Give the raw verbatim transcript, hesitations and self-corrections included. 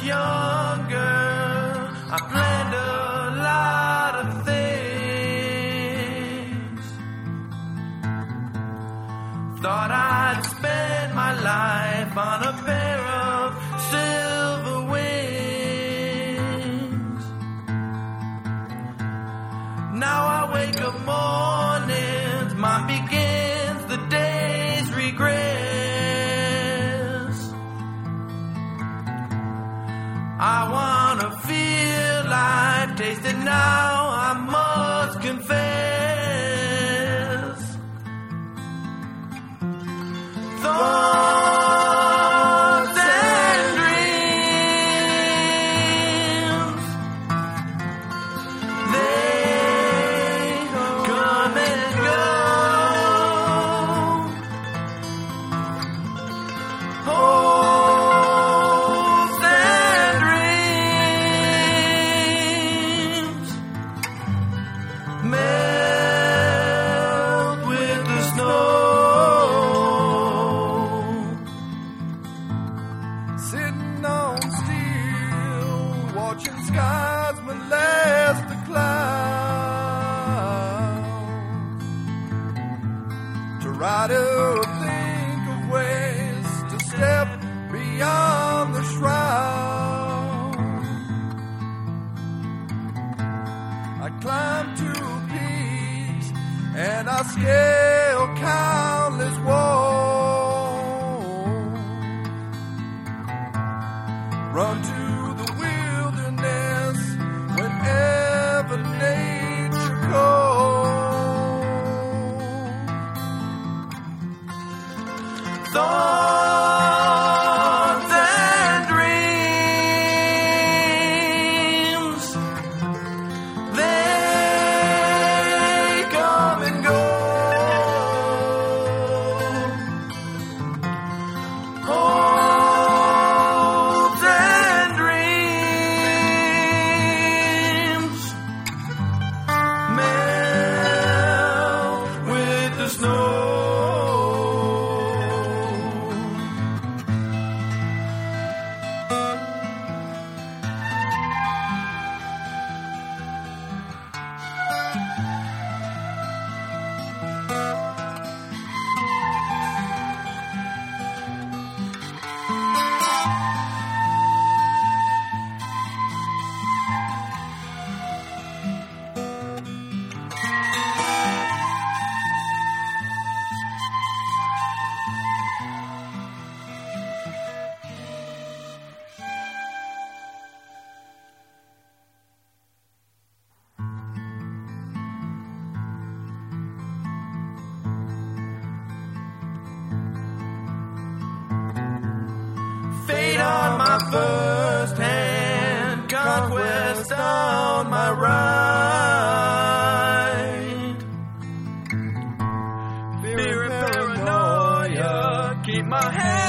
younger, I planned a lot of things. Thought I'd spend my life on a pair of silver wings. Now I wake up mornings, mine begins the day's regress. I wanna feel life, taste it now, I must confess. Thoughts and dreams, they come and go. Hopes and dreams melt with the snow. Sitting on steel, watching skies molest the clouds. To try to think of ways to step beyond the shroud. I climb to peaks and I scale countless walls. Run to the wilderness whenever nature calls. Thoughts and dreams, they come and go. Hopes and dreams melt with the snow. Fate on my first hand, conquest on my right. Fear and paranoia keep my hand